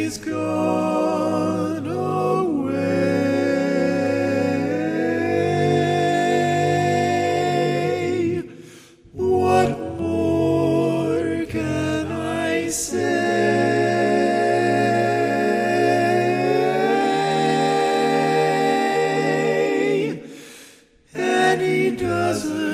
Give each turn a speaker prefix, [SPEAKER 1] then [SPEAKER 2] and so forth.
[SPEAKER 1] he's gone away. What more can I say? And he doesn't